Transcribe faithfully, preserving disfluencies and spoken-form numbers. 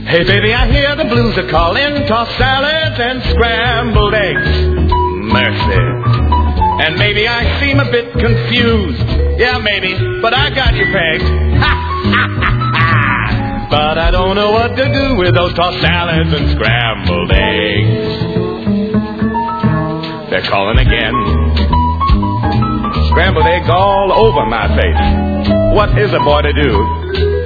Hey, baby, I hear the blues are calling. Tossed salads and scrambled eggs. Mercy. And maybe I seem a bit confused. Yeah, maybe, but I got you pegged. But I don't know what to do with those tossed salads and scrambled eggs. They're calling again. Scrambled eggs all over my face. What is a boy to do?